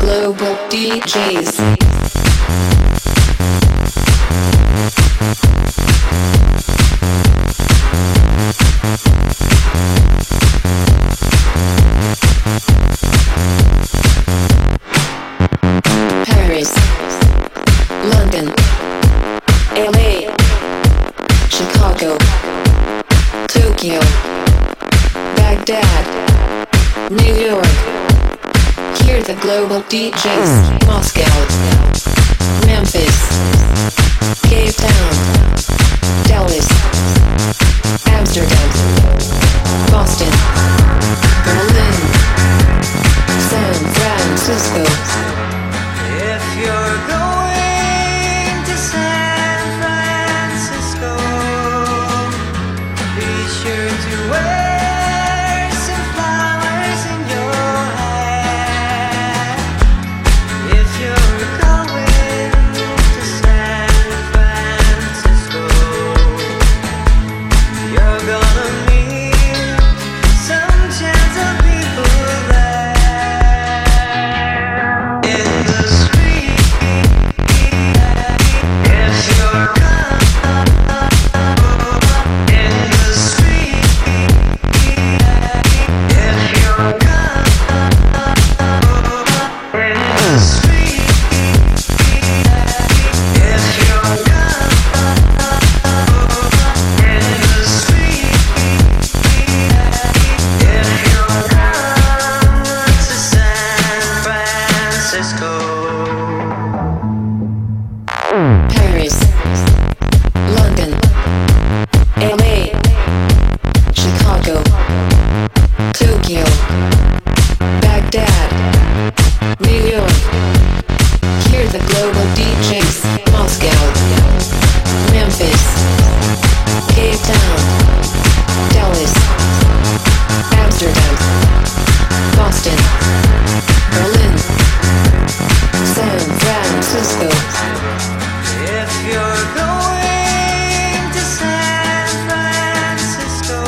global DJs. Paris, London, LA, Chicago, Tokyo, Baghdad, New York. Hear the global DJs. Moscow, Memphis, Cape Town, Dallas, Amsterdam, Boston, Berlin, San Francisco. If you're going to San Francisco, be sure to wear some flowers in your hair. If you're going to San Francisco, you're gonna meet some chance of people there. In the street, if you're in the street, if you're in the street, if you're in the street, if you're to San Francisco. Paris, London, LA, Chicago, Tokyo, Baghdad, New York. Hear the global DJs. Moscow, Memphis, Cape Town, Dallas, Amsterdam, Boston, Berlin, San Francisco. If you're going to San Francisco,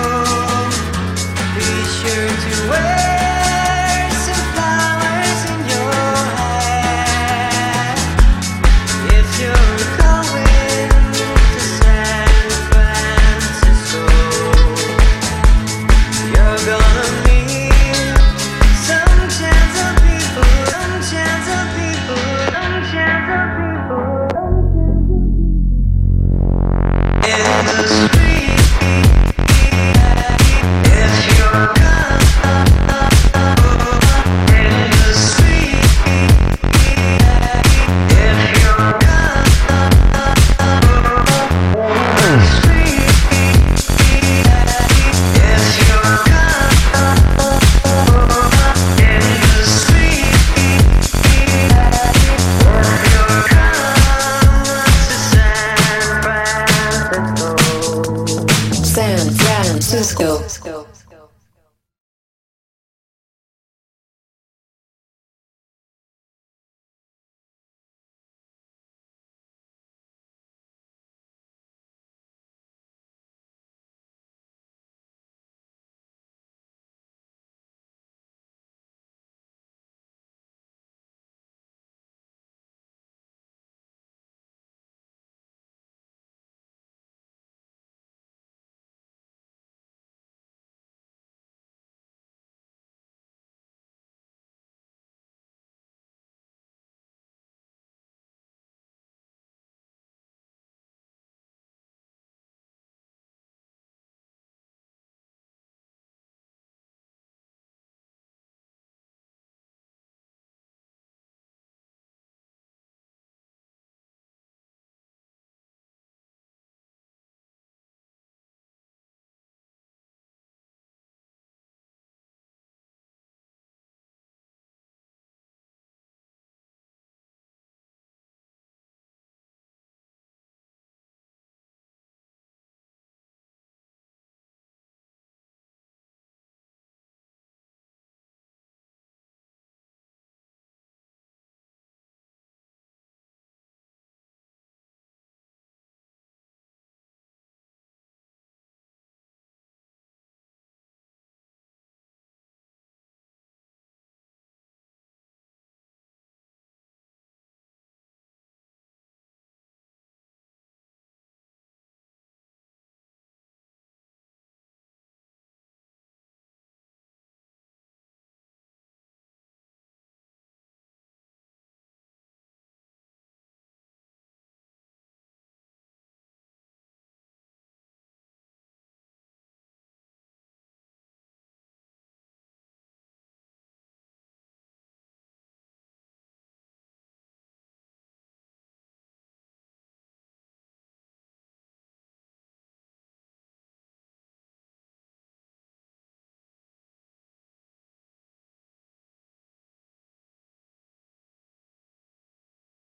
be sure to wear some flowers in your hair. If you're going to San Francisco, you're gonna meet some chance of people, some chance of people, some chance of people. In the street, if you're in the street, if you're in the street, if you're in the street, to San Francisco. San Francisco.